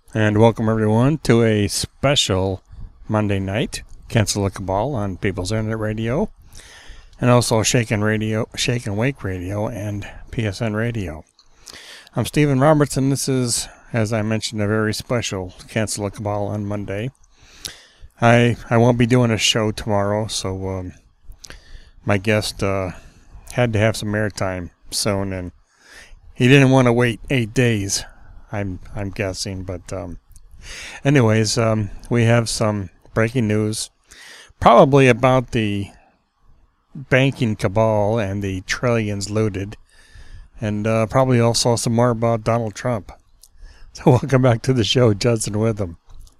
And welcome everyone to a special Monday night Cancel the Cabal on People's Internet Radio, and also Shake and Wake Radio, and PSN Radio. I'm Stephen Robertson. This is, as I mentioned, a very special Cancel the Cabal on Monday. I won't be doing a show tomorrow, so my guest had to have some airtime soon, and he didn't want to wait 8 days. I'm guessing, but anyways, we have some breaking news, probably about the banking cabal and the trillions looted, and probably also some more about Donald Trump. So welcome back to the show, Judson Witham.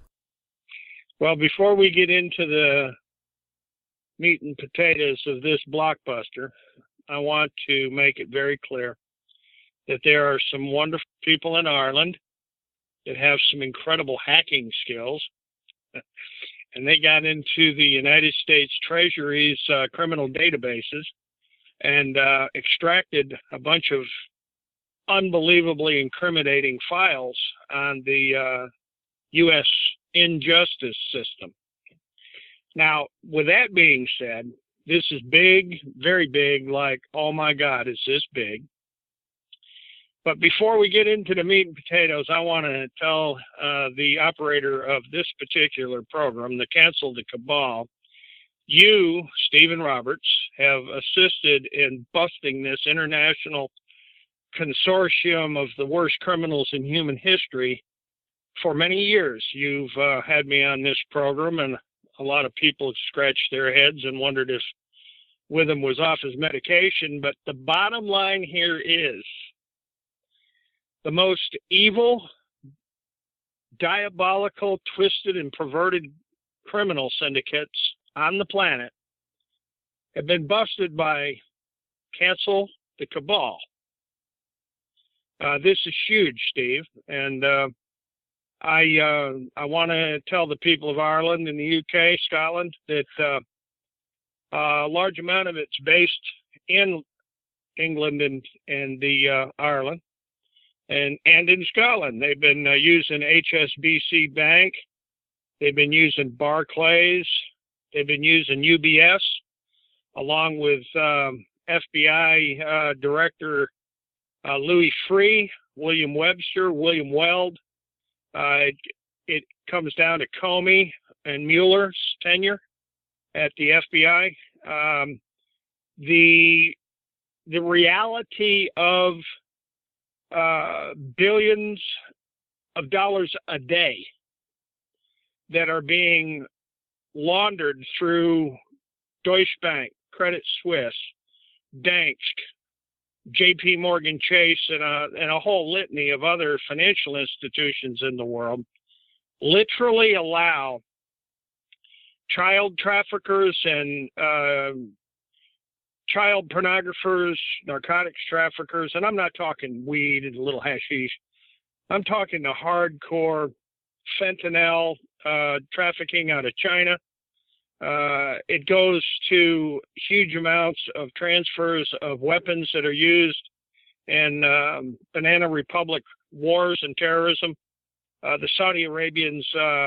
Well, before we get into the meat and potatoes of this blockbuster, I want to make it very clear that there are some wonderful people in Ireland that have some incredible hacking skills, and they got into the United States Treasury's criminal databases and extracted a bunch of unbelievably incriminating files on the U.S. injustice system. Now, with that being said, this is big, very big, like, oh my God, is this big? But before we get into the meat and potatoes, I want to tell the operator of this particular program, the Cancel the Cabal, you, Stephen Roberts, have assisted in busting this international consortium of the worst criminals in human history for many years. You've had me on this program, and a lot of people scratched their heads and wondered if Witham was off his medication. But the bottom line here is, the most evil, diabolical, twisted, and perverted criminal syndicates on the planet have been busted by Cancel the Cabal. This is huge, Steve, and I want to tell the people of Ireland and the UK, Scotland, that a large amount of it's based in England and the Ireland. And in Scotland, they've been using HSBC Bank, they've been using Barclays, they've been using UBS, along with FBI Director Louis Freeh, William Webster, William Weld. It comes down to Comey and Mueller's tenure at the FBI. The reality of billions of dollars a day that are being laundered through Deutsche Bank, Credit Suisse, Danske, JP Morgan Chase, and a whole litany of other financial institutions in the world literally allow child traffickers and child pornographers, narcotics traffickers, and I'm not talking weed and a little hashish. I'm talking the hardcore fentanyl trafficking out of China. It goes to huge amounts of transfers of weapons that are used in Banana Republic wars and terrorism. The Saudi Arabians'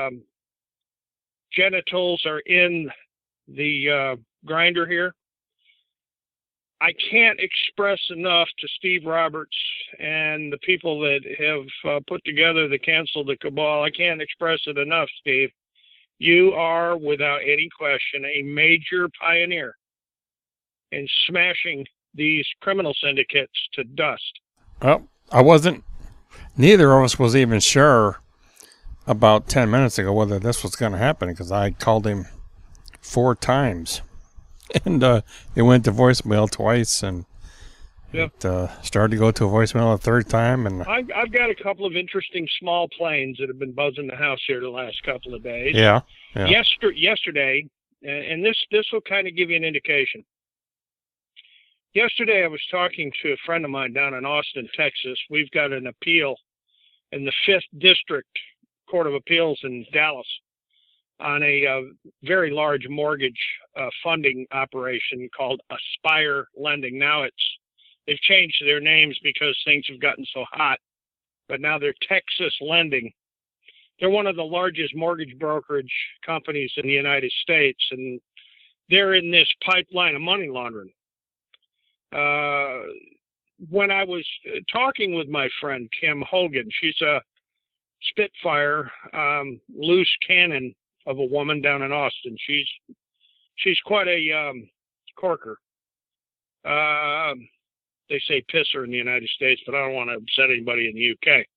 genitals are in the grinder here. I can't express enough to Steve Roberts and the people that have put together the Cancel the Cabal. I can't express it enough, Steve. You are, without any question, a major pioneer in smashing these criminal syndicates to dust. Well, neither of us was even sure about 10 minutes ago whether this was going to happen, because I called him 4 times. And it went to voicemail twice, and it started to go to a voicemail a third time. And I've got a couple of interesting small planes that have been buzzing the house here the last couple of days. Yeah. Yesterday, and this will kind of give you an indication. Yesterday, I was talking to a friend of mine down in Austin, Texas. We've got an appeal in the 5th District Court of Appeals in Dallas on a very large mortgage funding operation called Aspire Lending. Now they've changed their names because things have gotten so hot, but now they're Texas Lending. they're one of the largest mortgage brokerage companies in the United States, and they're in this pipeline of money laundering. When I was talking with my friend Kim Hogan, she's a Spitfire, loose cannon of a woman down in Austin. She's quite a corker. They say pisser in the United States, but I don't want to upset anybody in the UK.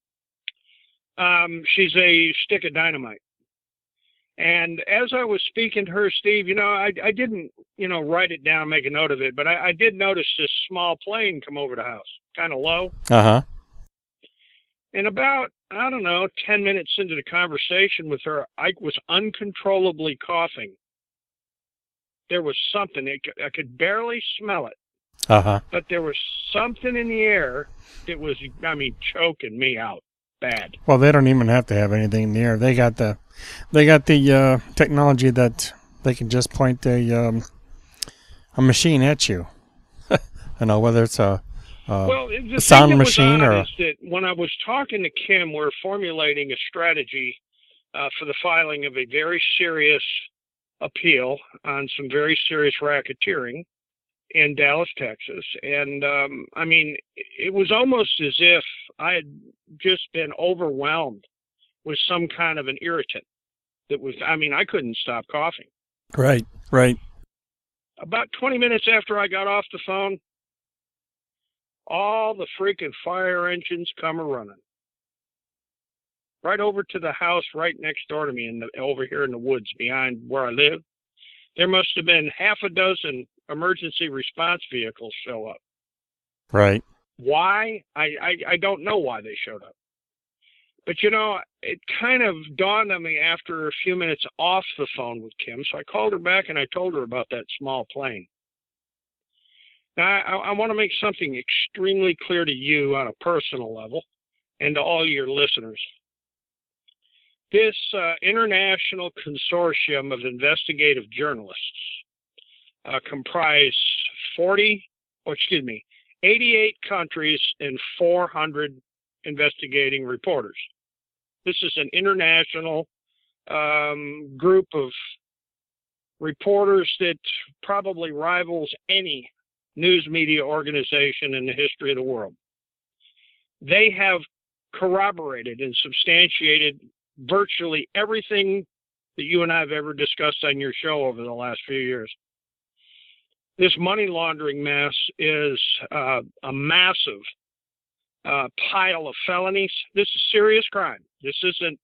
She's a stick of dynamite. And as I was speaking to her, Steve, I didn't, write it down, make a note of it, but I did notice this small plane come over the house, kind of low. Uh-huh. And about, 10 minutes into the conversation with her, I was uncontrollably coughing. There was something, I could barely smell it. Uh-huh. But there was something in the air that was, choking me out bad. Well, they don't even have to have anything in the air. They got the technology that they can just point a machine at you. Whether it's a sound machine or. Is that when I was talking to Kim, we're formulating a strategy for the filing of a very serious appeal on some very serious racketeering in Dallas, Texas. And, it was almost as if I had just been overwhelmed with some kind of an irritant that was, I couldn't stop coughing. Right. About 20 minutes after I got off the phone, all the freaking fire engines come a-running. Right over to the house right next door to me, over here in the woods behind where I live. There must have been half a dozen emergency response vehicles show up. Right. Why? I don't know why they showed up. But, it kind of dawned on me after a few minutes off the phone with Kim. So I called her back and I told her about that small plane. Now, I want to make something extremely clear to you on a personal level and to all your listeners. This international consortium of investigative journalists comprise 88 countries and 400 investigating reporters. This is an international group of reporters that probably rivals any news media organization in the history of the world. They have corroborated and substantiated virtually everything that you and I have ever discussed on your show over the last few years. This money laundering mess is a massive pile of felonies. This is serious crime. This isn't,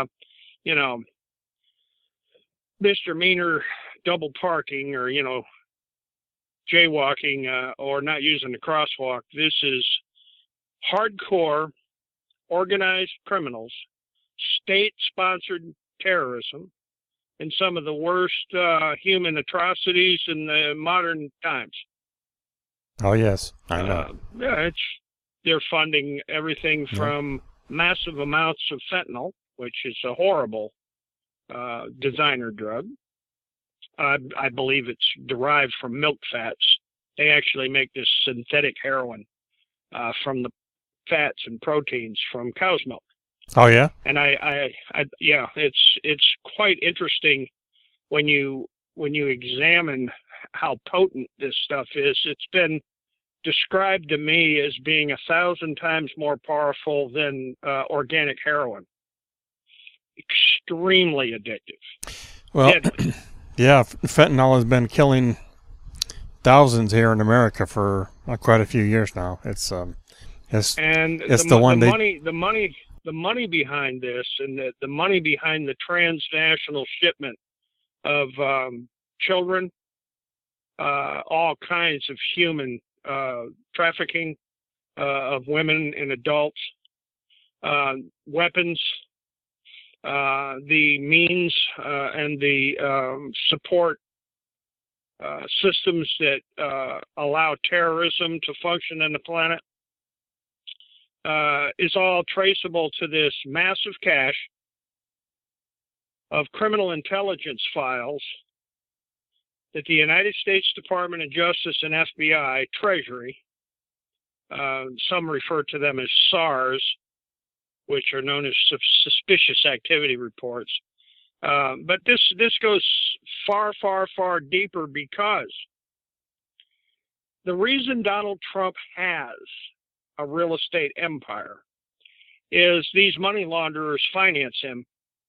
misdemeanor double parking or, jaywalking or not using the crosswalk. This is hardcore organized criminals, state-sponsored terrorism, and some of the worst human atrocities in the modern times. Oh, yes, I know. They're funding everything from massive amounts of fentanyl, which is a horrible designer drug. I believe it's derived from milk fats. They actually make this synthetic heroin from the fats and proteins from cow's milk. Oh yeah. And it's quite interesting when you examine how potent this stuff is. It's been described to me as being 1,000 times more powerful than organic heroin. Extremely addictive. Well, yeah, fentanyl has been killing thousands here in America for quite a few years now. The money behind this, and the money behind the transnational shipment of children, all kinds of human trafficking of women and adults, weapons, the means and the support systems that allow terrorism to function on the planet is all traceable to this massive cache of criminal intelligence files that the United States Department of Justice and FBI, Treasury, some refer to them as SARS, which are known as suspicious activity reports. But this goes far, far, far deeper, because the reason Donald Trump has a real estate empire is these money launderers finance him.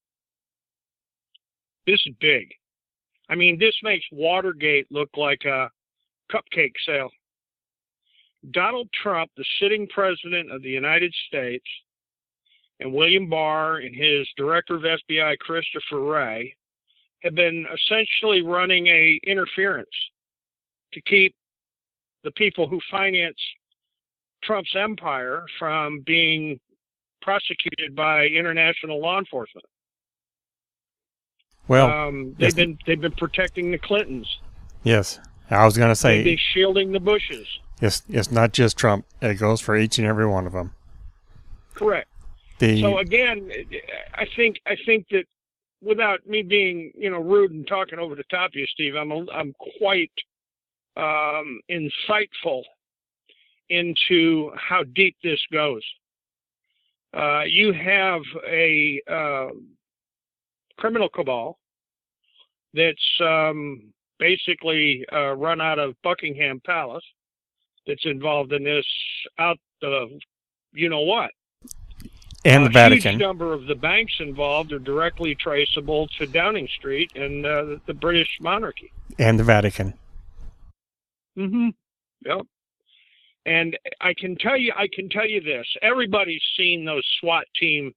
This is big. I mean, this makes Watergate look like a cupcake sale. Donald Trump, the sitting president of the United States, and William Barr and his director of FBI, Christopher Wray, have been essentially running a interference to keep the people who finance Trump's empire from being prosecuted by international law enforcement. Well, they've been protecting the Clintons. Yes, I was going to say, they've been shielding the Bushes. It's not just Trump; it goes for each and every one of them. Correct. So again, I think that, without me being rude and talking over the top of you, Steve, I'm quite insightful into how deep this goes. You have a criminal cabal that's basically run out of Buckingham Palace, that's involved in this, out of what. And the Vatican. A huge number of the banks involved are directly traceable to Downing Street and the British monarchy. And the Vatican. Mm-hmm. Yep. And I can tell you this. Everybody's seen those SWAT team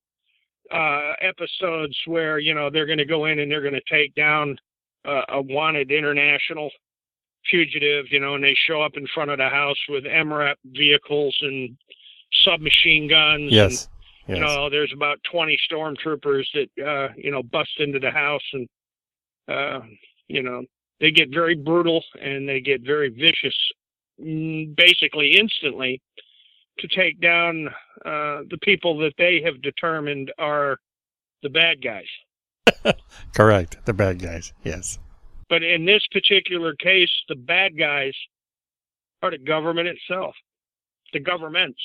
episodes where, they're going to go in and they're going to take down a wanted international fugitive, and they show up in front of the house with MRAP vehicles and submachine guns. Yes. And, there's about 20 stormtroopers that, bust into the house, and, they get very brutal and they get very vicious, basically instantly, to take down the people that they have determined are the bad guys. Correct. The bad guys. Yes. But in this particular case, the bad guys are the government itself, the governments.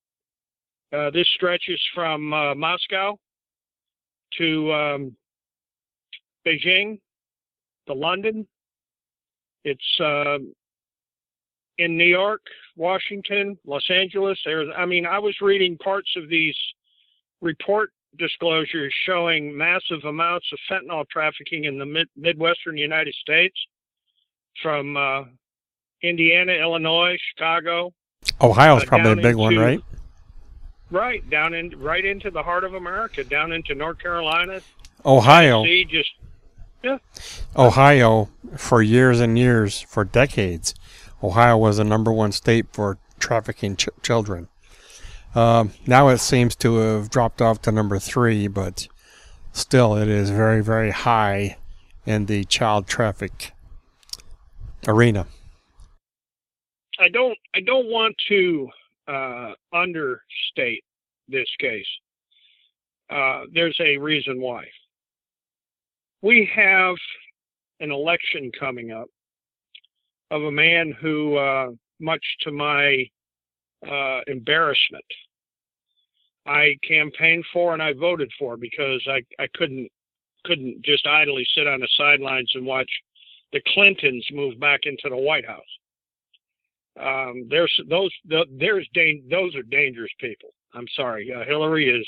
This stretches from Moscow to Beijing to London. It's in New York, Washington, Los Angeles. I was reading parts of these report disclosures showing massive amounts of fentanyl trafficking in the Midwestern United States, from Indiana, Illinois, Chicago. Ohio's probably a big one, right? Right, right into the heart of America, down into North Carolina. Ohio. Tennessee, Ohio, for years and years, for decades, Ohio was the #1 state for trafficking children. Now it seems to have dropped off to number 3, but still it is very, very high in the child traffic arena. I don't want to understate this case. There's a reason why. We have an election coming up of a man who, much to my embarrassment, I campaigned for and I voted for, because I couldn't just idly sit on the sidelines and watch the Clintons move back into the White House. Those are dangerous people. I'm sorry. Hillary is,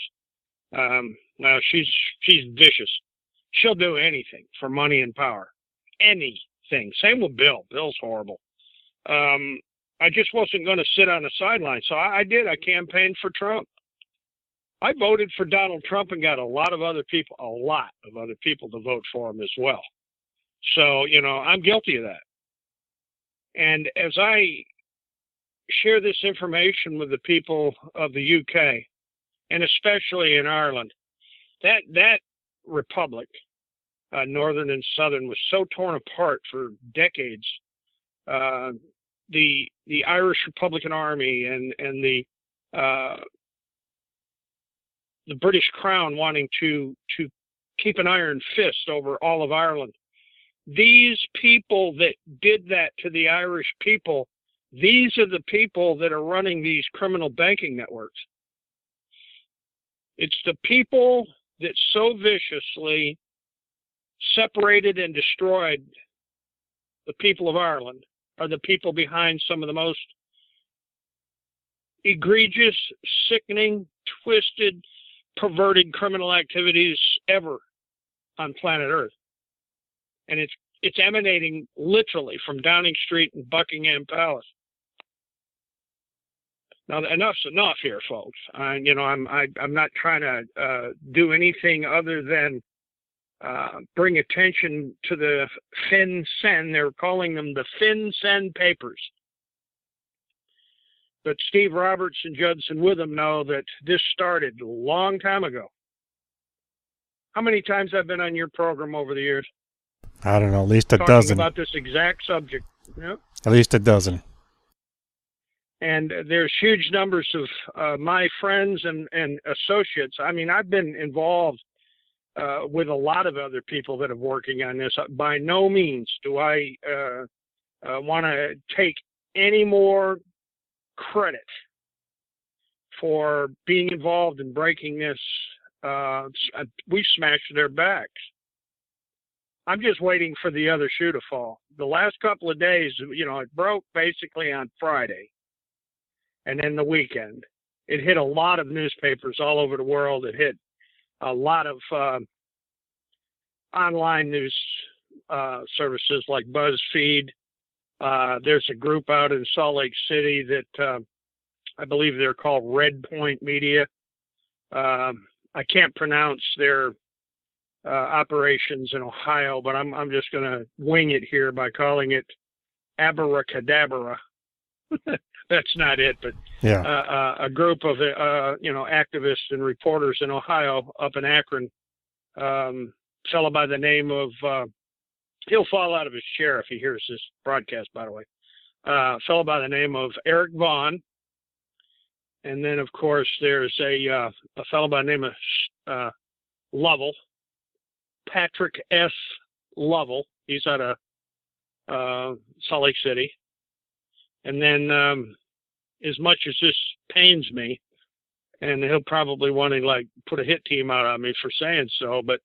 she's vicious. She'll do anything for money and power. Anything. Same with Bill. Bill's horrible. I just wasn't going to sit on the sidelines. So I did. I campaigned for Trump. I voted for Donald Trump and got a lot of other people to vote for him as well. So, I'm guilty of that. And as I share this information with the people of the UK, and especially in Ireland, that republic, Northern and Southern, was so torn apart for decades. The Irish Republican Army and the British Crown wanting to keep an iron fist over all of Ireland. These people that did that to the Irish people, these are the people that are running these criminal banking networks. It's the people that so viciously separated and destroyed the people of Ireland are the people behind some of the most egregious, sickening, twisted, perverted criminal activities ever on planet Earth. And it's emanating literally from Downing Street and Buckingham Palace. Now, enough's enough here, folks. I'm not trying to do anything other than bring attention to the FinCEN. They're calling them the FinCEN papers. But Steve Roberts and Judson Witham know that this started a long time ago. How many times I've been on your program over the years? I don't know, at least a talking dozen. About this exact subject. Yep. At least a dozen. And there's huge numbers of my friends and associates. I mean, I've been involved with a lot of other people that are working on this. By no means do I want to take any more credit for being involved in breaking this. We smashed their backs. I'm just waiting for the other shoe to fall. The last couple of days, it broke basically on Friday. And then the weekend, it hit a lot of newspapers all over the world. It hit a lot of online news services like BuzzFeed. There's a group out in Salt Lake City that I believe they're called Red Point Media. I can't pronounce their operations in Ohio, but I'm just going to wing it here by calling it Abracadabra. That's not it, but yeah. A group of activists and reporters in Ohio, up in Akron, fellow by the name of he'll fall out of his chair if he hears this broadcast, by the way. Fellow by the name of Eric Vaughn, and then of course there's a fellow by the name of Lovell, Patrick S. Lovell. He's out of Salt Lake City. And then, as much as this pains me, and he'll probably want to put a hit team out on me for saying so, but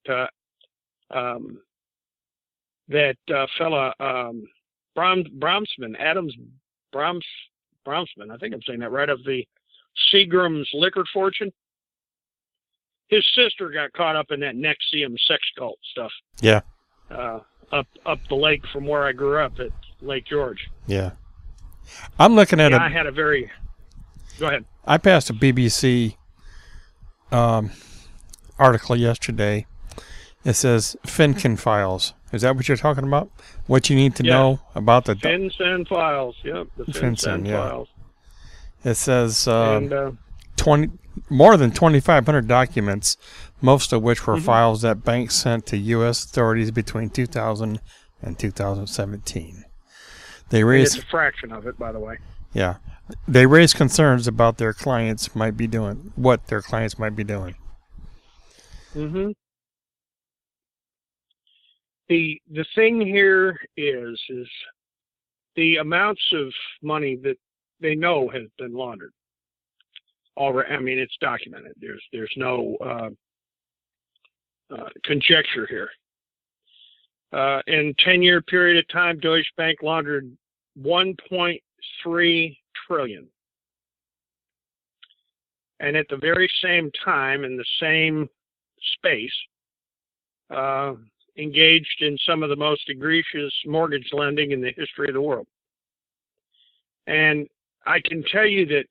that fella Bromsman, Adams Bromsman, I think I'm saying that right, of the Seagram's Liquor Fortune. His sister got caught up in that NXIVM sex cult stuff. Yeah. Up the lake from where I grew up at Lake George. Yeah. I'm looking at I had a very... Go ahead. I passed a BBC article yesterday. It says Finken Files. Is that what you're talking about? What you need to know about the... FinCEN Files. Yep, the FinCEN Files. It says more than 2,500 documents, most of which were files that banks sent to U.S. authorities between 2000 and 2017. It's a fraction of it, by the way. Yeah. They raise concerns about what their clients might be doing. Mm-hmm. The thing here is the amounts of money that they know has been laundered. Already, I mean, it's documented. There's no conjecture here. In 10-year period of time, Deutsche Bank laundered $1.3 trillion. And at the very same time, in the same space, engaged in some of the most egregious mortgage lending in the history of the world. And I can tell you that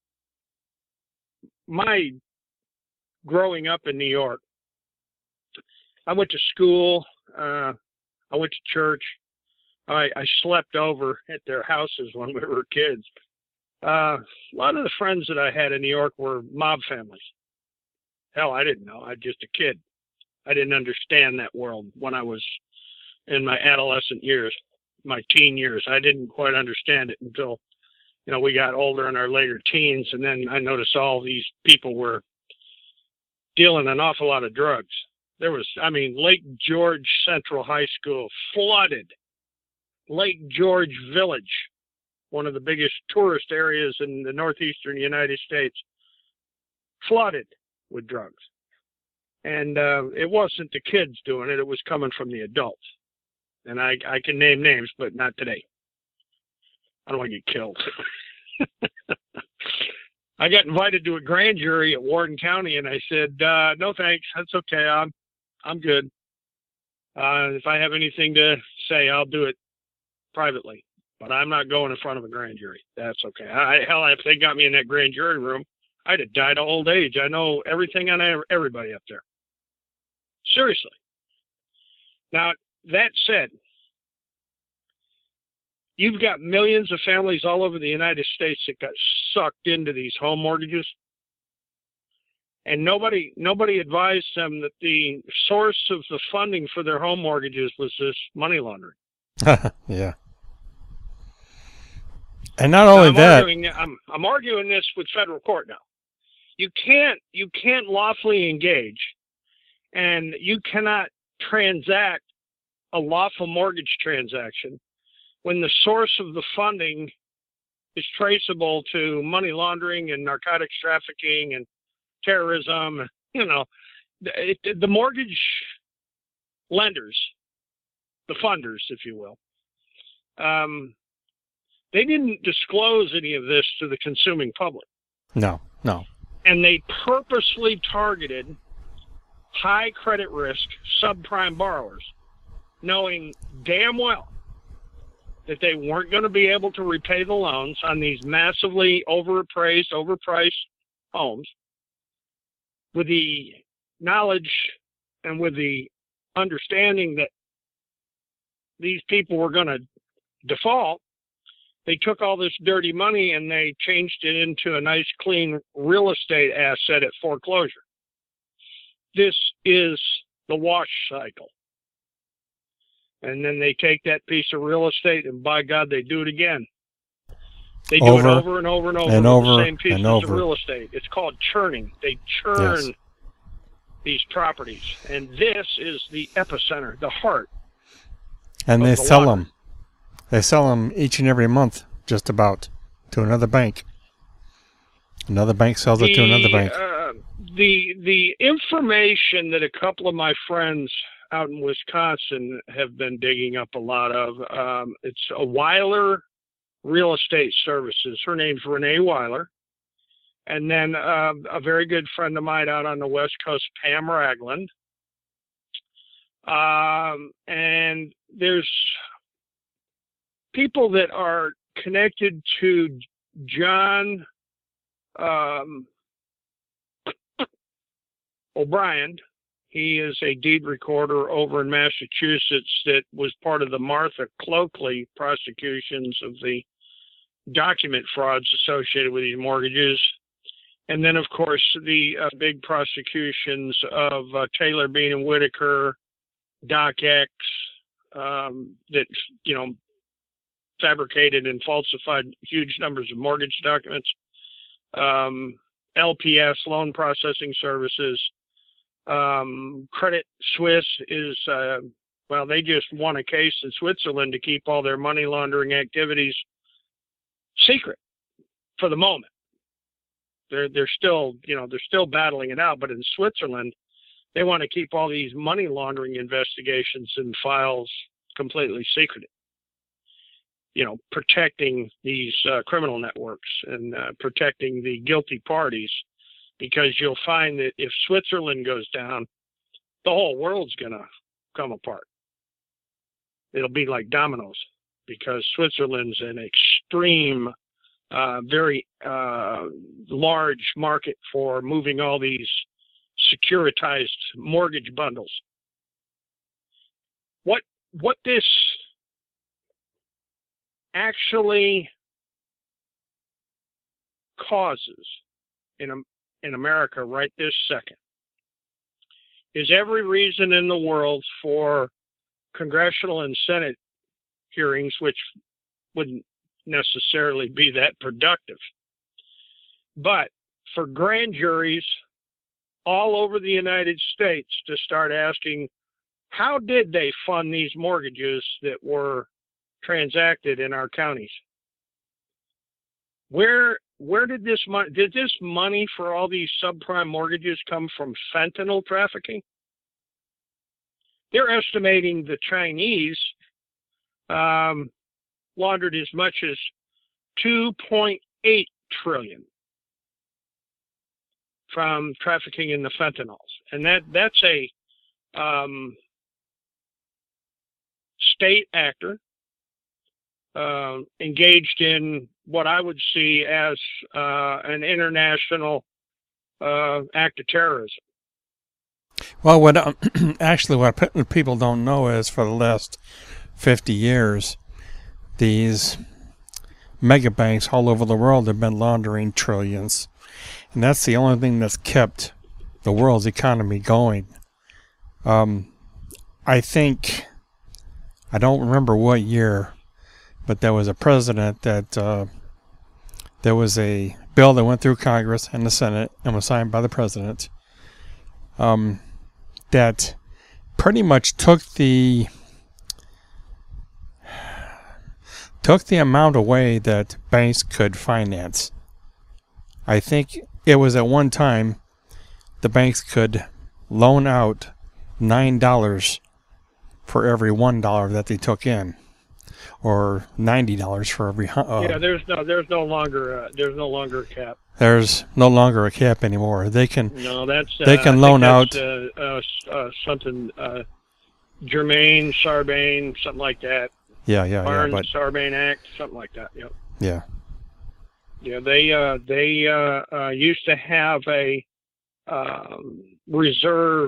my growing up in New York, I went to school, I went to church, I slept over at their houses when we were kids. A lot of the friends that I had in New York were mob families. Hell, I didn't know. I was just a kid. I didn't understand that world when I was in my adolescent years, my teen years. I didn't quite understand it until, we got older in our later teens. And then I noticed all these people were dealing an awful lot of drugs. There was, Lake George Central High School flooded. Lake George Village, one of the biggest tourist areas in the northeastern United States, flooded with drugs. And it wasn't the kids doing it. It was coming from the adults. And I can name names, but not today. I don't want to get killed. I got invited to a grand jury at Warden County, and I said, no, thanks. That's okay. I'm good. If I have anything to say, I'll do it privately. But I'm not going in front of a grand jury. That's okay. Hell, if they got me in that grand jury room, I'd have died of old age. I know everything on everybody up there. Seriously. Now, that said, you've got millions of families all over the United States that got sucked into these home mortgages. And nobody advised them that the source of the funding for their home mortgages was this money laundering. Yeah. And not only that, I'm arguing this with federal court now. You can't lawfully engage, and you cannot transact a lawful mortgage transaction when the source of the funding is traceable to money laundering and narcotics trafficking and terrorism. You know, the mortgage lenders, the funders, if you will, they didn't disclose any of this to the consuming public. No. And they purposely targeted high credit risk subprime borrowers, knowing damn well that they weren't going to be able to repay the loans on these massively overpriced homes, with the knowledge and with the understanding that these people were going to default. They took all this dirty money and they changed it into a nice, clean real estate asset at foreclosure. This is the wash cycle. And then they take that piece of real estate and, by God, they do it again. They do it over and over and over with the same pieces of real estate. It's called churning. They churn these properties. And this is the epicenter, the heart. And they sell them. They sell them each and every month, just about, to another bank. Another bank sells it to another bank. The information that a couple of my friends out in Wisconsin have been digging up a lot of, it's a Weiler Real Estate Services. Her name's Renee Weiler. And then a very good friend of mine out on the West Coast, Pam Ragland. And there's people that are connected to John O'Brien. He is a deed recorder over in Massachusetts that was part of the Martha Cloakley prosecutions of the document frauds associated with these mortgages. And then, of course, the big prosecutions of Taylor, Bean, and Whitaker, DocX, that, fabricated and falsified huge numbers of mortgage documents. LPS, Loan Processing Services. Credit Suisse is, they just won a case in Switzerland to keep all their money laundering activities secret for the moment. They're still battling it out, but in Switzerland, they want to keep all these money laundering investigations and files completely secret. Protecting these criminal networks and protecting the guilty parties, because you'll find that if Switzerland goes down, the whole world's going to come apart. It'll be like dominoes, because Switzerland's an extreme, very large market for moving all these securitized mortgage bundles. What this actually causes in America right this second is every reason in the world for congressional and Senate hearings, which wouldn't necessarily be that productive, but for grand juries all over the United States to start asking, how did they fund these mortgages that were transacted in our counties? Where where did this money? Did this money for all these subprime mortgages come from fentanyl trafficking? They're estimating the Chinese laundered as much as 2.8 trillion from trafficking in the fentanyls, and that's a state actor engaged in what I would see as an international act of terrorism. Well, what actually what people don't know is for the last 50 years, these mega banks all over the world have been laundering trillions, and that's the only thing that's kept the world's economy going. I think, I don't remember what year, but there was a president that there was a bill that went through Congress and the Senate and was signed by the president that pretty much took the amount away that banks could finance. I think it was at one time the banks could loan out $9 for every $1 that they took in, or $90 for every. Yeah, there's no longer a cap. There's no longer a cap anymore. They can. No, that's they can loan out something Germain, Sarbanes, something like that. Yeah. Barnes But Sarbanes Act, something like that. Yep. yeah. Yeah, they used to have a reserve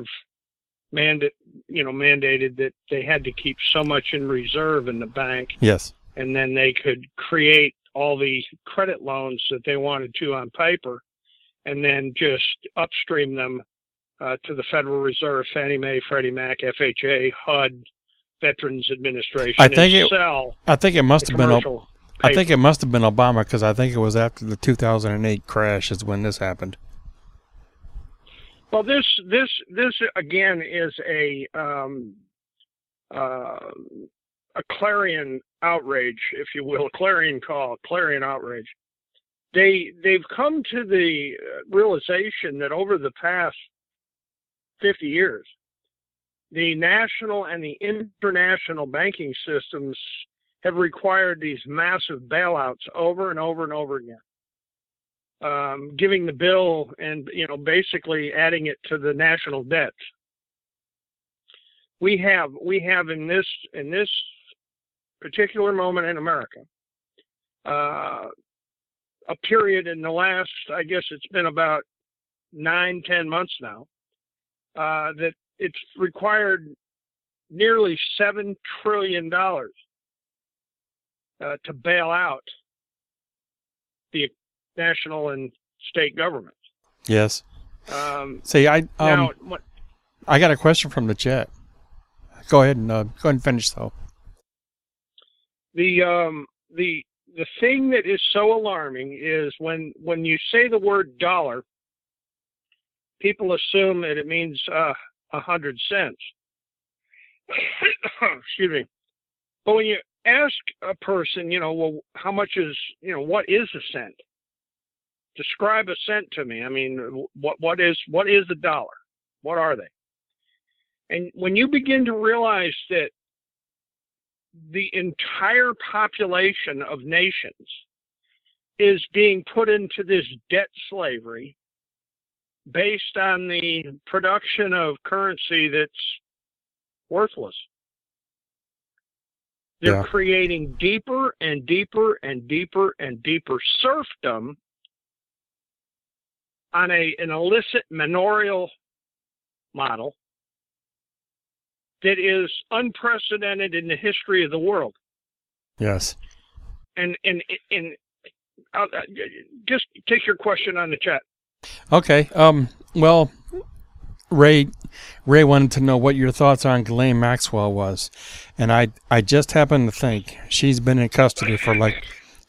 mandated that they had to keep so much in reserve in the bank. Yes. And then they could create all the credit loans that they wanted to on paper, and then just upstream them to the Federal Reserve, Fannie Mae, Freddie Mac, FHA, HUD, Veterans Administration. I think it must have been Obama, because I think it was after the 2008 crash is when this happened. Well, this again is a clarion outrage, if you will, a clarion call, clarion outrage. They've come to the realization that over the past 50 years, the national and the international banking systems have required these massive bailouts over and over and over again. Giving the bill and basically adding it to the national debt. We have in this particular moment in America a period in the last, I guess it's been about 9-10 months now, that it's required nearly $7 trillion to bail out the national and state governments. Yes. I got a question from the chat. Go ahead and finish though. The thing that is so alarming is when you say the word dollar, people assume that it means 100 cents. Excuse me. But when you ask a person, well, how much is, what is a cent? Describe a cent to me. I mean, what is a dollar? What are they? And when you begin to realize that the entire population of nations is being put into this debt slavery based on the production of currency that's worthless. They're creating deeper and deeper and deeper and deeper serfdom on an illicit manorial model that is unprecedented in the history of the world. Yes. And I'll, just take your question on the chat. Okay. Well, Ray wanted to know what your thoughts on Ghislaine Maxwell was, and I just happened to think she's been in custody for like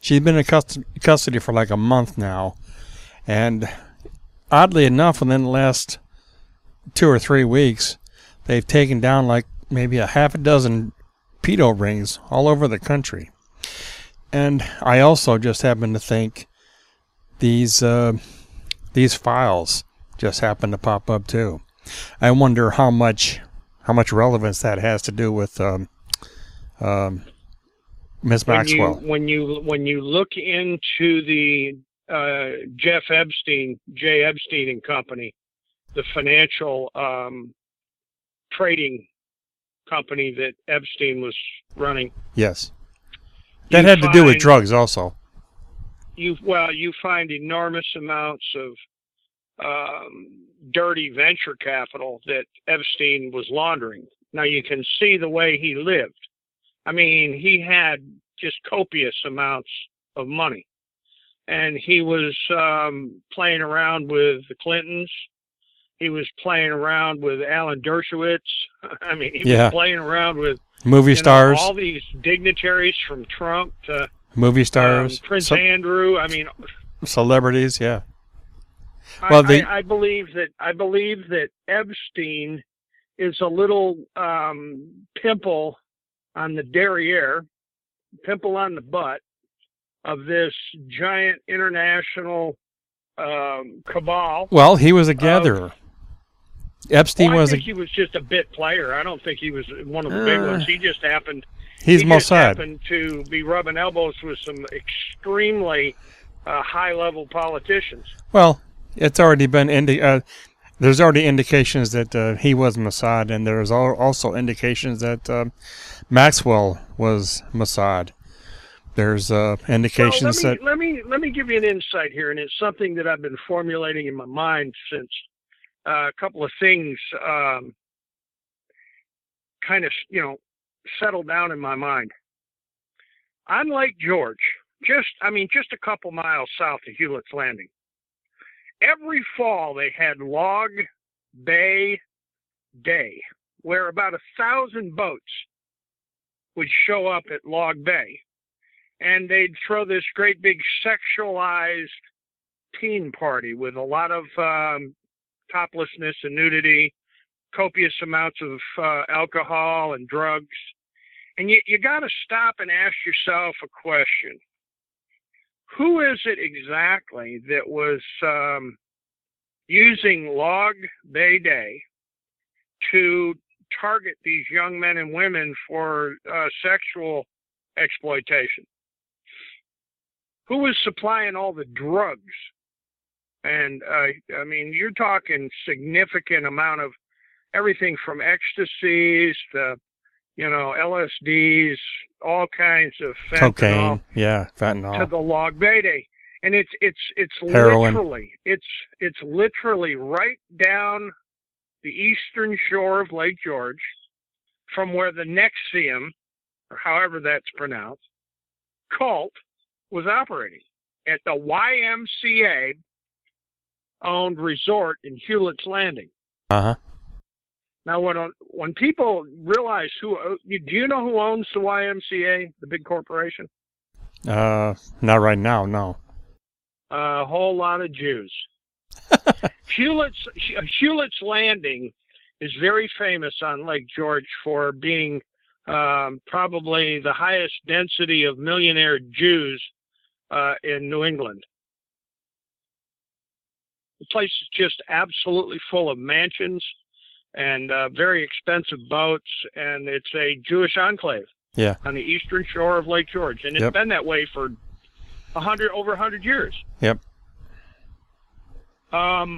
a month now, and oddly enough, within the last 2 or 3 weeks, they've taken down like maybe a half a dozen pedo rings all over the country. And I also just happen to think these files just happen to pop up too. I wonder how much relevance that has to do with Miss Maxwell. When you look into the J. Epstein and Company, the financial trading company that Epstein was running. Yes, that had to do with drugs also. You find enormous amounts of dirty venture capital that Epstein was laundering. Now you can see the way he lived. I mean, he had just copious amounts of money, and he was playing around with the Clintons. He was playing around with Alan Dershowitz. I mean, he was playing around with movie stars, all these dignitaries from Trump to movie stars, Prince Andrew. I mean, celebrities. Yeah. Well, I believe that Epstein is a little pimple on the derriere, pimple on the butt of this giant international cabal. Well, he was a gatherer. Epstein I think he was just a bit player. I don't think he was one of the big ones. He just happened. He's Mossad. Just happened to be rubbing elbows with some extremely high-level politicians. Well, it's already been there's already indications that he was Mossad, and there's also indications that Maxwell was Mossad. There's indications that. Let me give you an insight here, and it's something that I've been formulating in my mind since a couple of things kind of settled down in my mind. On Lake George, just a couple miles south of Hewlett's Landing, every fall they had Log Bay Day, where about 1,000 boats would show up at Log Bay, and they'd throw this great big sexualized teen party with a lot of toplessness and nudity, copious amounts of alcohol and drugs. And you got to stop and ask yourself a question. Who is it exactly that was using Log Bay Day to target these young men and women for sexual exploitation? Who was supplying all the drugs? And I mean, you're talking significant amount of everything from ecstasies to, LSDs, all kinds of fentanyl, cocaine, fentanyl, to the Log Bay Day, and it's heroin. it's literally right down the eastern shore of Lake George, from where the NXIVM, or however that's pronounced, cult was operating at the YMCA owned resort in Hewlett's Landing. Uh-huh. Now, when people realize do you know who owns the YMCA, the big corporation? Not right now, no. A whole lot of Jews. Hewlett's Landing is very famous on Lake George for being probably the highest density of millionaire Jews in New England. The place is just absolutely full of mansions and very expensive boats, and it's a Jewish enclave on the eastern shore of Lake George, and it's been that way for over 100 years. Yep. I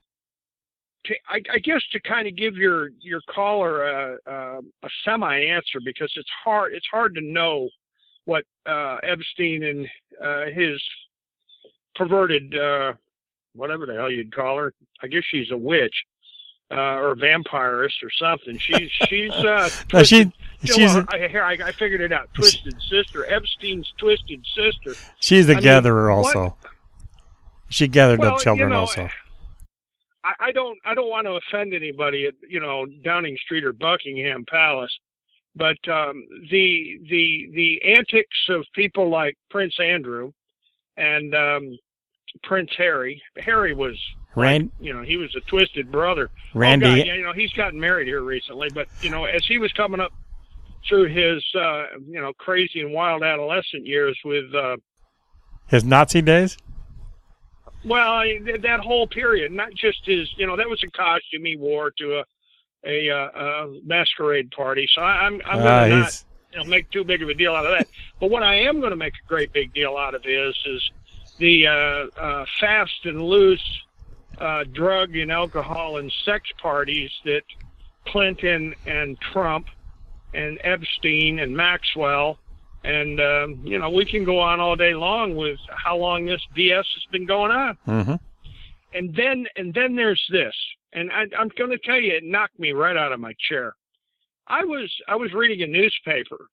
guess to kind of give your caller a semi-answer, because it's hard to know what Epstein and his perverted whatever the hell you'd call her. I guess she's a witch or a vampirist or something. She's twisted. I figured it out. Twisted sister. Epstein's twisted sister. She's a gatherer also. She gathered up children also. I don't want to offend anybody at Downing Street or Buckingham Palace, but the antics of people like Prince Andrew and Prince Harry. Harry was he was a twisted brother. Randy, he's gotten married here recently, but as he was coming up through his crazy and wild adolescent years with his Nazi days. Well, that whole period, not just his, that was a costume he wore to a masquerade party. So I'm going to not make too big of a deal out of that. But what I am going to make a great big deal out of is the fast and loose drug and alcohol and sex parties that Clinton and Trump and Epstein and Maxwell and we can go on all day long with how long this BS has been going on. Mm-hmm. And then there's this, and I'm going to tell you, it knocked me right out of my chair. I was reading a newspaper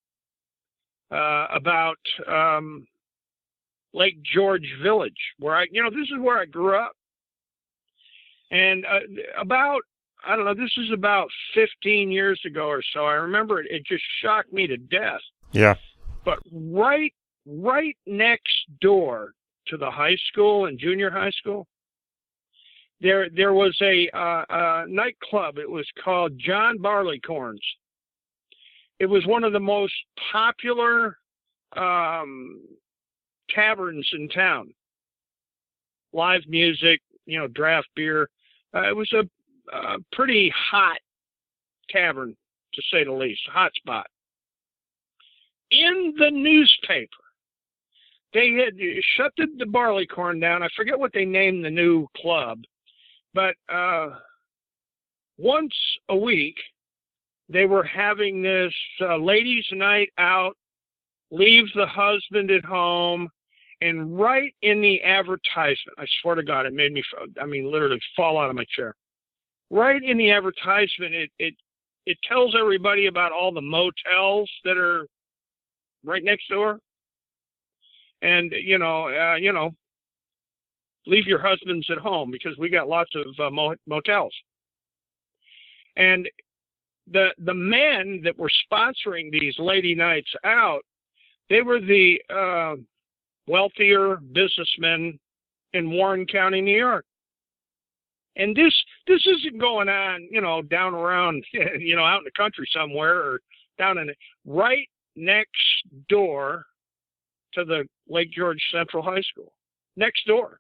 about Lake George Village, where this is where I grew up, and this is about 15 years ago or so. I remember it just shocked me to death. Yeah. But right next door to the high school and junior high school, there was a nightclub. It was called John Barleycorn's. It was one of the most popular taverns in town. Live music, draft beer. It was a pretty hot tavern, to say the least, hot spot. In the newspaper, they had shut the Barleycorn down. I forget what they named the new club, but once a week, they were having this ladies' night out, leave the husband at home, and right in the advertisement, I swear to God, it made me, literally fall out of my chair. Right in the advertisement, it tells everybody about all the motels that are right next door, and leave your husbands at home because we got lots of motels. And the men that were sponsoring these lady nights out, they were the wealthier businessmen in Warren County, New York. And this isn't going on, down around, out in the country somewhere, or down in right next door to the Lake George Central High School, next door.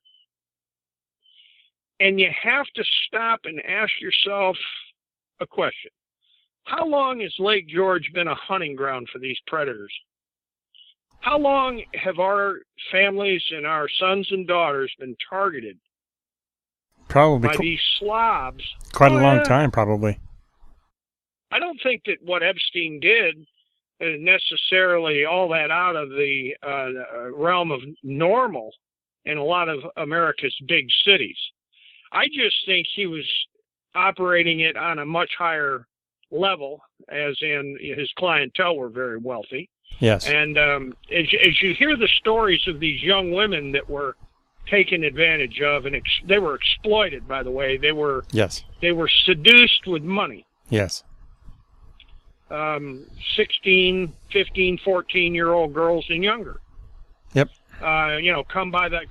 And you have to stop and ask yourself a question. How long has Lake George been a hunting ground for these predators? How long have our families and our sons and daughters been targeted probably by these slobs? Quite a long time, probably. I don't think that what Epstein did is necessarily all that out of the realm of normal in a lot of America's big cities. I just think he was operating it on a much higher level, as in his clientele were very wealthy. Yes. And as you hear the stories of these young women that were taken advantage of, and they were exploited, by the way. They were seduced with money. Yes. 16, 15, 14-year-old girls and younger. Yep. Come by the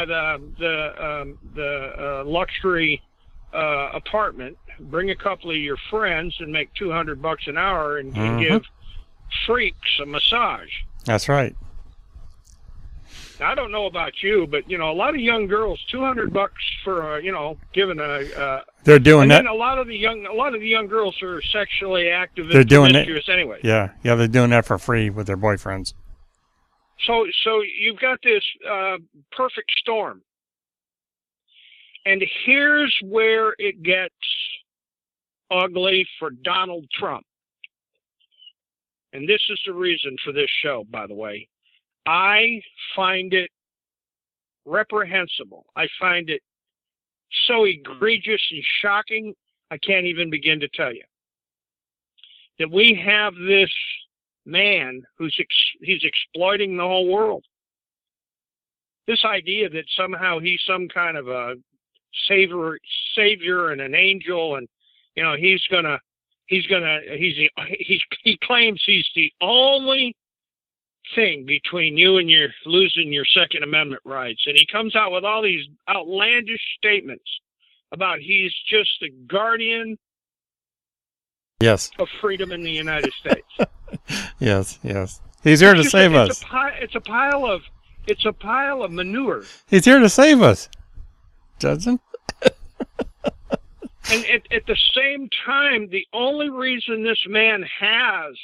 luxury apartment, bring a couple of your friends, and make $200 an hour, and give freaks a massage. That's right. Now, I don't know about you, but a lot of young girls, $200 for giving a. They're doing that. And a lot of the young girls are sexually active. They're doing it anyway. Yeah, they're doing that for free with their boyfriends. So you've got this perfect storm, and here's where it gets ugly for Donald Trump. And this is the reason for this show, by the way. I find it reprehensible. I find it so egregious and shocking, I can't even begin to tell you. That we have this man he's exploiting the whole world. This idea that somehow he's some kind of a savior and an angel, and he claims he's the only thing between you and your losing your Second Amendment rights, and he comes out with all these outlandish statements about he's just the guardian of freedom in the United States. Yes. He's here to save us. It's a pile of It's a pile of manure. He's here to save us, Judson. And at the same time, the only reason this man has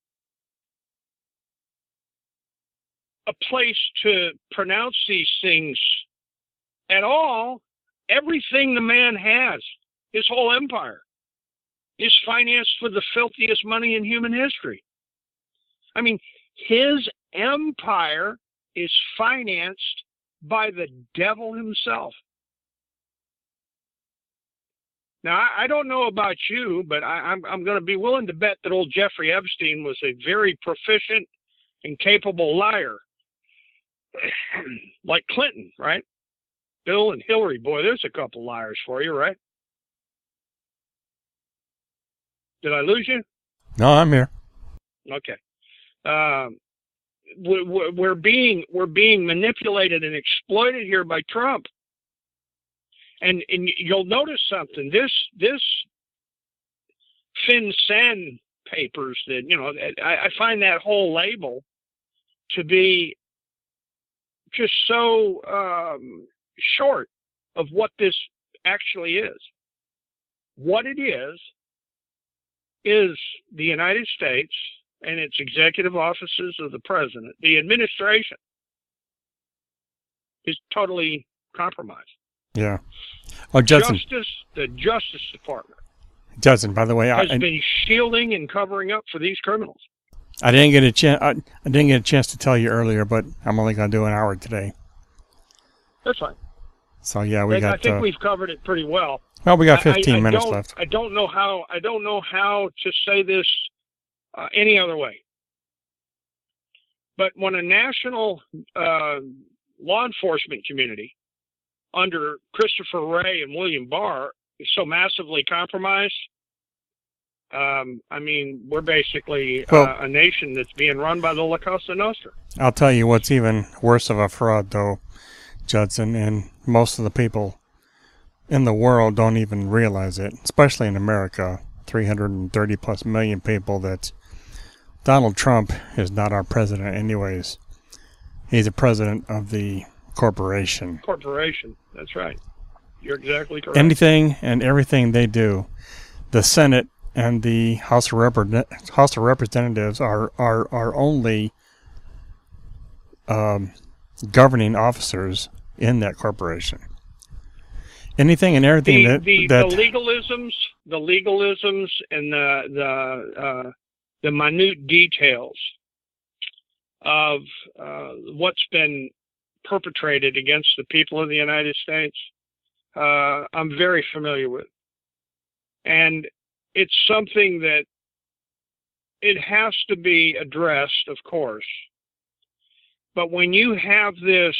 a place to pronounce these things at all, everything the man has, his whole empire, is financed with the filthiest money in human history. I mean, his empire is financed by the devil himself. Now, I don't know about you, but I'm going to be willing to bet that old Jeffrey Epstein was a very proficient and capable liar. Like Clinton, right? Bill and Hillary, boy, there's a couple liars for you, right? Did I lose you? No, I'm here. Okay. We're being manipulated and exploited here by Trump. And you'll notice something. This FinCEN papers that, you know, I find that whole label to be just so short of what this actually is. What it is the United States and its executive offices of the president, the administration, is totally compromised. Yeah. Oh, Judson. The Justice Department. Judson, by the way, has been shielding and covering up for these criminals. I didn't get a chance. I didn't get a chance to tell you earlier, but I'm only going to do an hour today. That's fine. So yeah, I think we've covered it pretty well. Well, we got 15 minutes left. I don't know how to say this any other way. But when a national law enforcement community under Christopher Wray and William Barr is so massively compromised, I mean, we're basically a nation that's being run by the La Cosa Nostra. I'll tell you what's even worse of a fraud, though, Judson, and most of the people in the world don't even realize it, especially in America, 330 plus million people, that Donald Trump is not our president anyways. He's the president of the corporation. Corporation, that's right. You're exactly correct. Anything and everything they do, the Senate and the House of Representatives are only governing officers in that corporation. Anything and everything the legalisms and the minute details of what's been perpetrated against the people of the United States, I'm very familiar with. And it's something that it has to be addressed, of course. But when you have this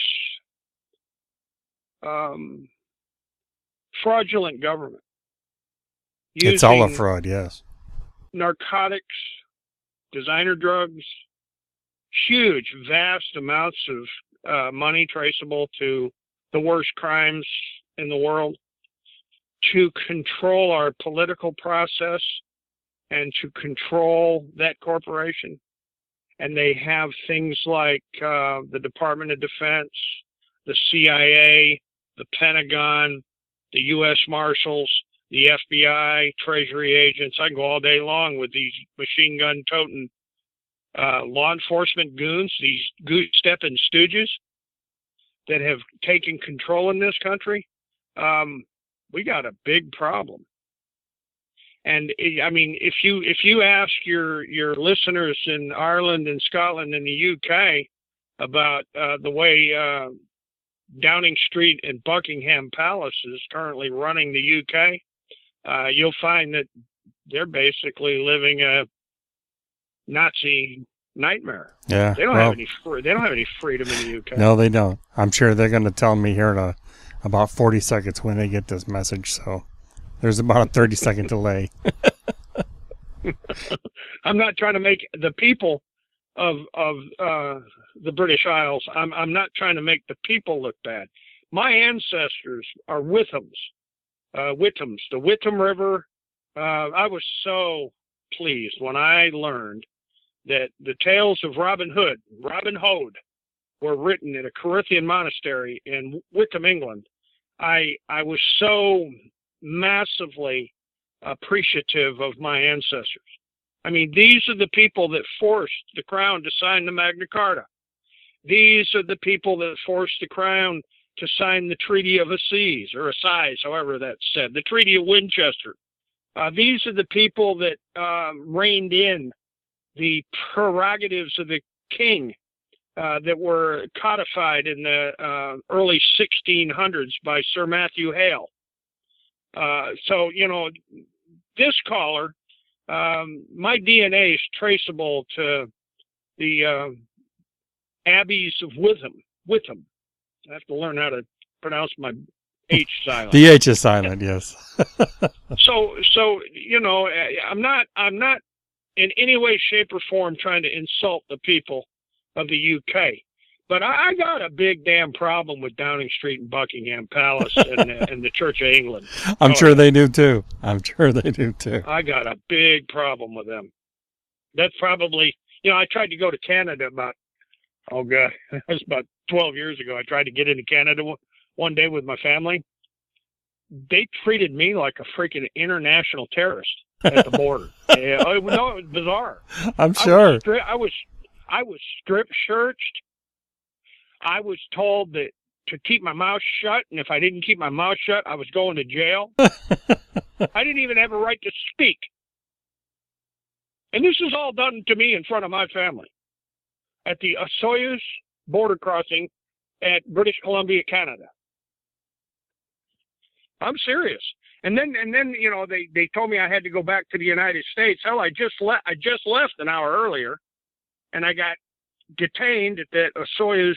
fraudulent government, it's all a fraud, yes. Narcotics, designer drugs, huge, vast amounts of money traceable to the worst crimes in the world, to control our political process and to control that corporation. And they have things like the Department of Defense, the CIA, the Pentagon, the U.S. Marshals, the FBI, Treasury agents. I can go all day long with these machine gun toting law enforcement goons, these goose-stepping stooges that have taken control in this country. We got a big problem. And I mean, if you ask your listeners in Ireland and Scotland and the UK about the way Downing Street and Buckingham Palace is currently running the UK, you'll find that they're basically living a Nazi nightmare. Yeah, they don't have any freedom in the UK. No, they don't. I'm sure they're going to tell me here in about 40 seconds when they get this message. So there's about a 30-second delay. I'm not trying to make the people of the British Isles. I'm not trying to make the people look bad. My ancestors are Withams, the Witham River. I was so pleased when I learned that the tales of Robin Hood were written in a Corinthian monastery in Wickham, England, I was so massively appreciative of my ancestors. I mean, these are the people that forced the crown to sign the Magna Carta. These are the people that forced the crown to sign the Treaty of Assize, or Assize, however that's said, the Treaty of Winchester. These are the people that reined in the prerogatives of the king that were codified in the early 1600s by Sir Matthew Hale. So, you know, this caller, my DNA is traceable to the abbeys of Witham. I have to learn how to pronounce my H silent. The H is silent, yes. So you know, I'm not in any way, shape, or form trying to insult the people of the UK, but I got a big damn problem with Downing Street and Buckingham Palace and the Church of England. I'm sure they do too. I'm sure they do too. I got a big problem with them. That's probably, you know, I tried to go to Canada about, oh God, that was about 12 years ago. I tried to get into Canada one day with my family. They treated me like a freaking international terrorist at the border. No, it was bizarre. I'm sure. I was strip searched. I was told that to keep my mouth shut, and if I didn't keep my mouth shut, I was going to jail. I didn't even have a right to speak. And this is all done to me in front of my family at the Osoyoos border crossing at British Columbia, Canada. I'm serious. And then you know, they told me I had to go back to the United States. Hell, I just left an hour earlier, and I got detained at that Osoyoos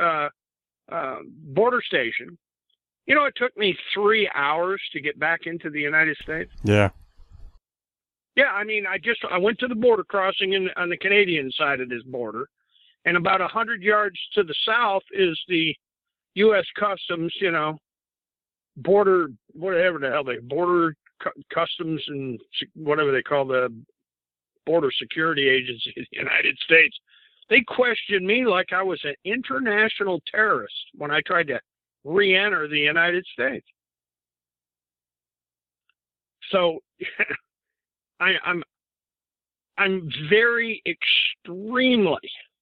border station. You know, it took me 3 hours to get back into the United States. Yeah. Yeah, I mean, I went to the border crossing on the Canadian side of this border, and about 100 yards to the south is the U.S. Customs, you know, border, whatever the hell border customs and whatever they call the border security agency of the United States. They questioned me like I was an international terrorist when I tried to re-enter the United States. So I'm very extremely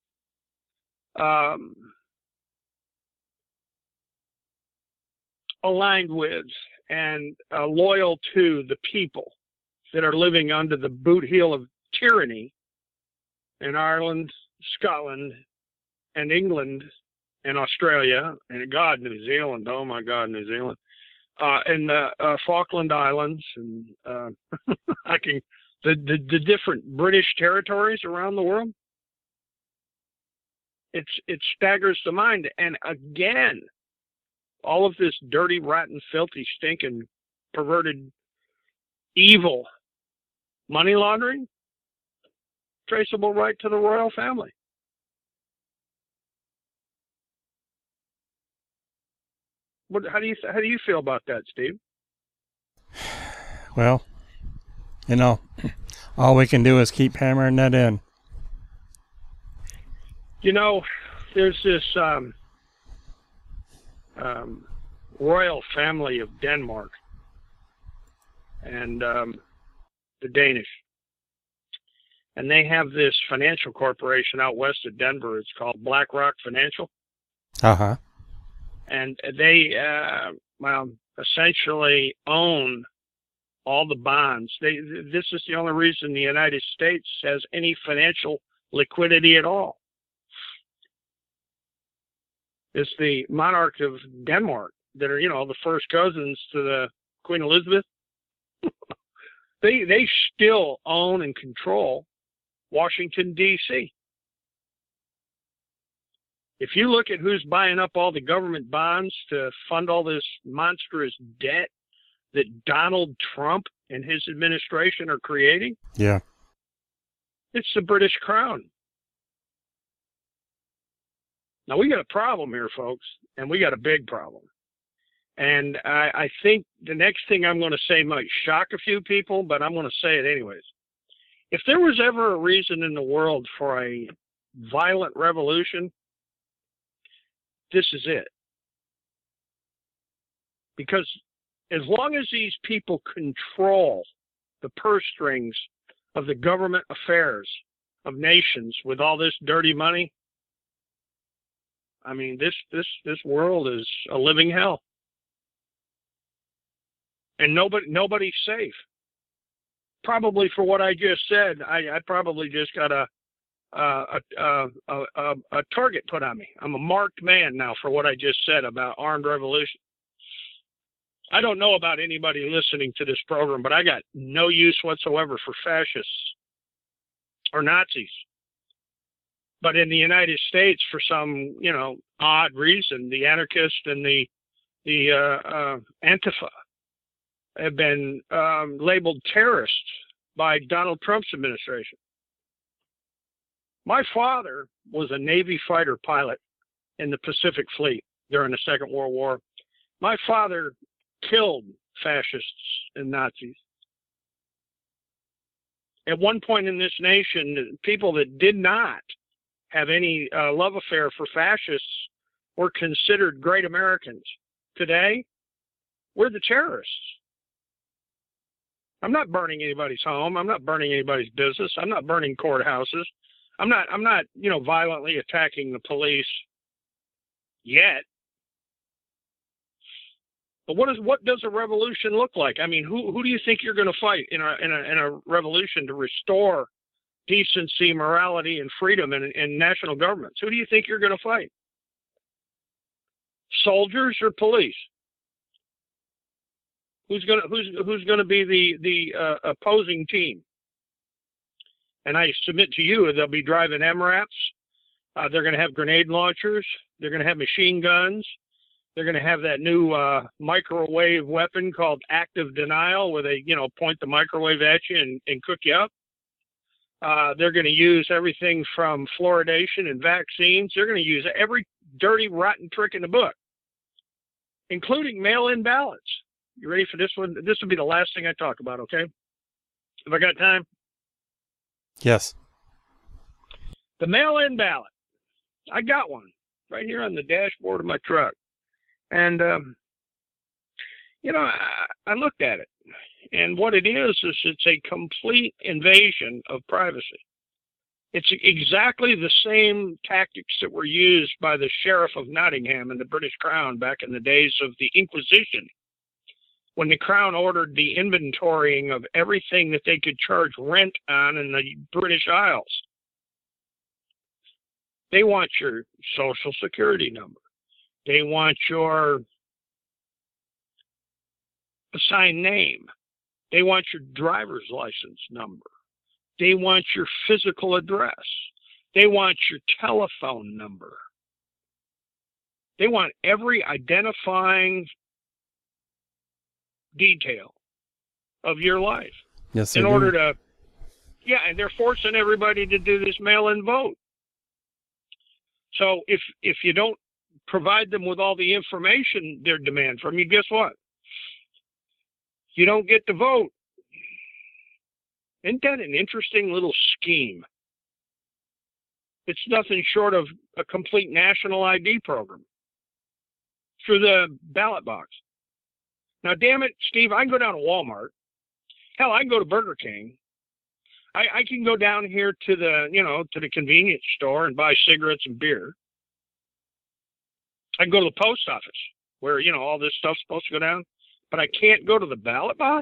aligned with and loyal to the people that are living under the boot heel of tyranny in Ireland, Scotland, and England, and Australia, and God, New Zealand. Oh my God, New Zealand, and the Falkland Islands, and the different British territories around the world. It staggers the mind, and again, all of this dirty, rotten, filthy, stinking, perverted, evil money laundering, traceable right to the royal family. How do you feel about that, Steve? Well, you know, all we can do is keep hammering that in. You know, there's this royal family of Denmark and the Danish. And they have this financial corporation out west of Denver. It's called BlackRock Financial. Uh-huh. And they, essentially own all the bonds. This is the only reason the United States has any financial liquidity at all. It's the monarch of Denmark that are, you know, the first cousins to the Queen Elizabeth. They still own and control Washington, D.C. If you look at who's buying up all the government bonds to fund all this monstrous debt that Donald Trump and his administration are creating, yeah, it's the British Crown. Now, we got a problem here, folks, and we got a big problem. And I think the next thing I'm going to say might shock a few people, but I'm going to say it anyways. If there was ever a reason in the world for a violent revolution, this is it. Because as long as these people control the purse strings of the government affairs of nations with all this dirty money, I mean, this world is a living hell. And nobody's safe. Probably for what I just said, I probably just got a target put on me. I'm a marked man now for what I just said about armed revolution. I don't know about anybody listening to this program, but I got no use whatsoever for fascists or Nazis. But in the United States, for some, odd reason, the anarchists and the Antifa have been labeled terrorists by Donald Trump's administration. My father was a Navy fighter pilot in the Pacific Fleet during the Second World War. My father killed fascists and Nazis. At one point in this nation, people that did not have any love affair for fascists were considered great Americans. Today, we're the terrorists. I'm not burning anybody's home. I'm not burning anybody's business. I'm not burning courthouses. I'm not, violently attacking the police yet. But what does a revolution look like? I mean, who do you think you're going to fight in a revolution to restore decency, morality, and freedom in national governments? Who do you think you're going to fight? Soldiers or police? Who's going to be the opposing team? And I submit to you, they'll be driving MRAPs. They're going to have grenade launchers. They're going to have machine guns. They're going to have that new microwave weapon called active denial, where they, point the microwave at you and cook you up. They're going to use everything from fluoridation and vaccines. They're going to use every dirty, rotten trick in the book, including mail-in ballots. You ready for this one? This will be the last thing I talk about, okay? Have I got time? Yes. The mail-in ballot. I got one right here on the dashboard of my truck. And, I looked at it. And what it is it's a complete invasion of privacy. It's exactly the same tactics that were used by the Sheriff of Nottingham and the British Crown back in the days of the Inquisition, when the Crown ordered the inventorying of everything that they could charge rent on in the British Isles. They want your Social Security number. They want your assigned name. They want your driver's license number. They want your physical address. They want your telephone number. They want every identifying detail of your life. Yes, in order to, and they're forcing everybody to do this mail-in vote. So if you don't provide them with all the information they're demanding from you, guess what? You don't get to vote. Isn't that an interesting little scheme? It's nothing short of a complete national ID program through the ballot box. Now, damn it, Steve, I can go down to Walmart. Hell, I can go to Burger King. I can go down here to the convenience store and buy cigarettes and beer. I can go to the post office where, all this stuff's supposed to go down, but I can't go to the ballot box?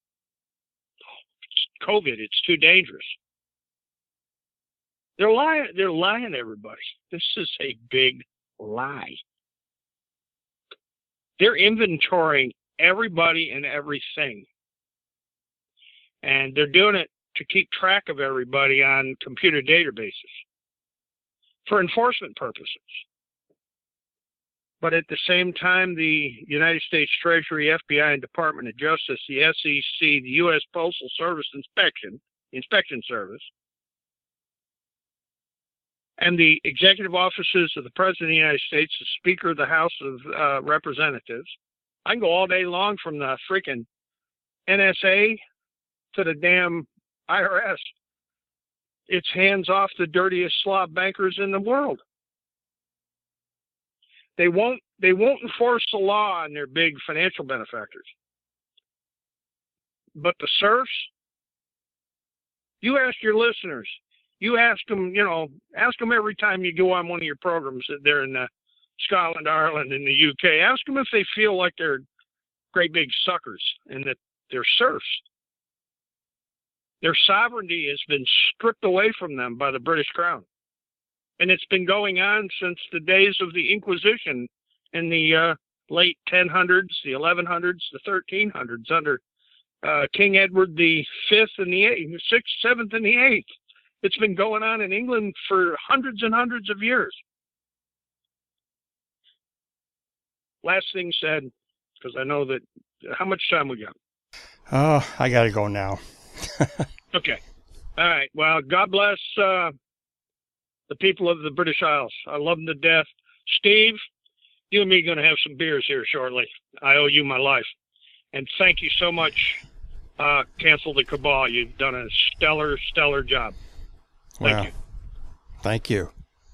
It's COVID, it's too dangerous. They're lying to everybody. This is a big lie. They're inventorying everybody and everything. And they're doing it to keep track of everybody on computer databases for enforcement purposes. But at the same time, the United States Treasury, FBI, and Department of Justice, the SEC, the U.S. Postal Service Inspection Service, and the executive offices of the President of the United States, the Speaker of the House of Representatives. I can go all day long from the freaking NSA to the damn IRS. It's hands off the dirtiest slob bankers in the world. They won't enforce the law on their big financial benefactors. But the serfs, you ask your listeners, you ask them, ask them every time you go on one of your programs that they're in Scotland, Ireland, and the UK. Ask them if they feel like they're great big suckers and that they're serfs. Their sovereignty has been stripped away from them by the British Crown. And it's been going on since the days of the Inquisition in the late 1000s, the 1100s, the 1300s under King Edward the Fifth and the Sixth, Seventh, and the Eighth. It's been going on in England for hundreds and hundreds of years. Last thing said, because I know that, how much time we got? Oh, I got to go now. Okay. All right. Well, God bless the people of the British Isles. I love them to death. Steve, you and me are going to have some beers here shortly. I owe you my life. And thank you so much, Cancel the Cabal. You've done a stellar, stellar job. Thank you. Thank you.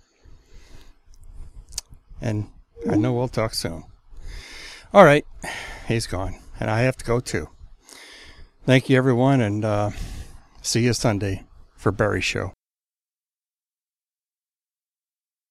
And I know we'll talk soon. All right. He's gone. And I have to go too. Thank you, everyone. And see you Sunday for Barry Show.